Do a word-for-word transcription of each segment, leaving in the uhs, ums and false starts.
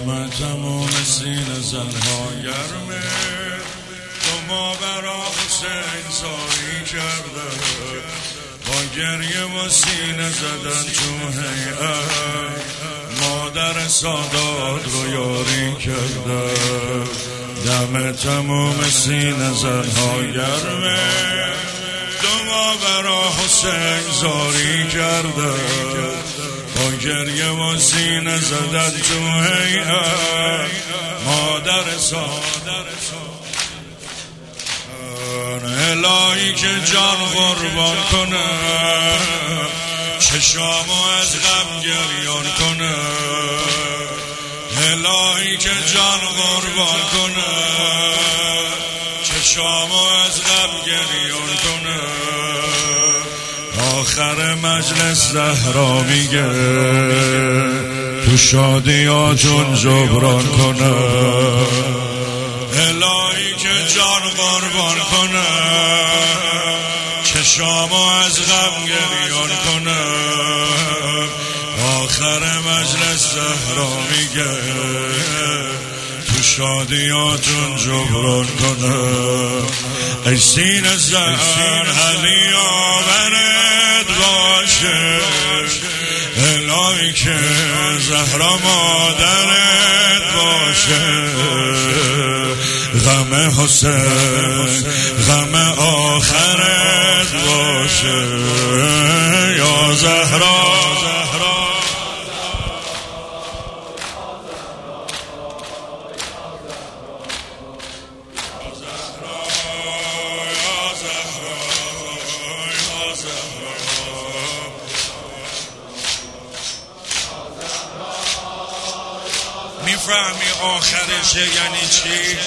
دم تموم سینه زنها گرمه، تو ما برا حسین زاری کرده، با گریه و سینه زدن تو هیئت، مادر سادات رو یاری کرده. دم تموم سینه زنها گرمه، تو ما برا حسین زاری کرده، با گریه و سینه زدن تو هیئت، مادر سادات. الهی که جان قربان کنه، چشامو از غم گریان کنه. الهی که جان قربان کنه، چشامو از غم گریان کنه. آخر مجلس زهرا میگه، تو شادیاتون جبران کنه. الهی که جان قربان کنه، چشامو از غم گریان کنه. آخر مجلس زهرا میگه، تو شادیاتون جبران کنه. ای سینه زن علی آورد باشه، الهی که زهرا مادرت باشه. غم حسین غم آخرت باشه، یا زهرا. میفهمی آخرشه یعنی چی؟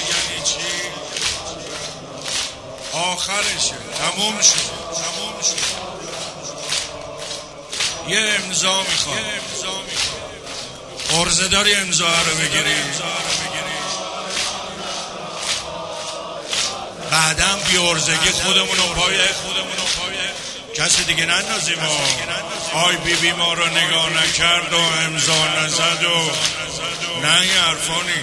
آخرشه، تموم شد. یه امضا میخوام، عرضه داری امضا رو بگیری، بعدم بی عرضگی خودمونو پای کسی دیگه نندازیم. آی بی بی ما رو نگاه نکرد و امضا نزد و نه یه حرفانی.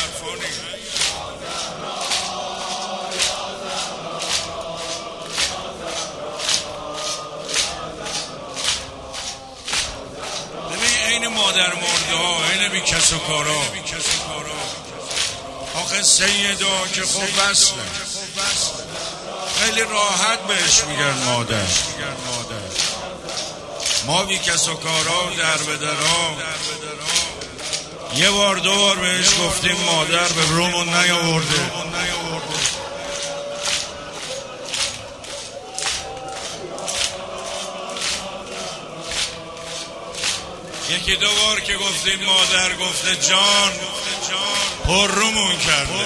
ببین این مادر مرده ها، این بی کس و کارا. آخه سیدا که خب وصله، خیلی راحت بهش میگن مادر. ما بی کس و کارا و در به درا، یه بار دو بار بهش گفتیم مادر، به رومون نیاورده. یکی دو بار که گفتیم مادر، گفته جان، پر رومون کرده.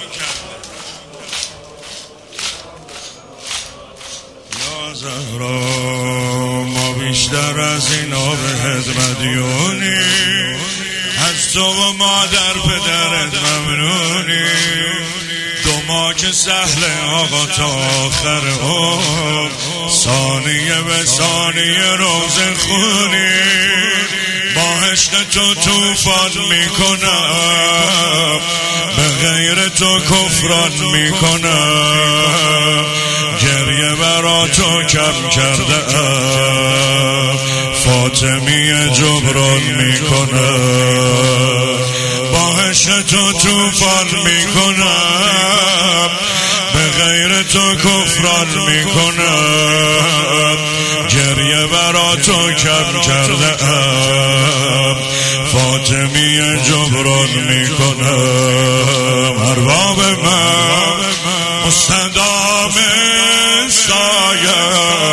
یا زهرا، ما بیشتر از اینا بهت مدیونی، از تو و مادر پدرت ممنونی. دو ما که سهل آقا تا آخر عمر، ثانیه به ثانیه روزه خونی. با عشق تو توفان میکنم، به غیر تو کفران میکنم. گریه برا تو کم کرده ام، فاطمیه جبران میکنم. با عشق تو توفان میکنم، به غیر تو کفران میکنم. گریه برا تو کم کرده ام، فاطمیه جبران میکنم. ارباب من مستدام سایه،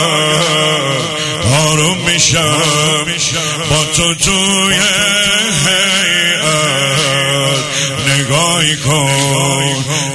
آروم میشم با تو توی هیئت. نگاهی کن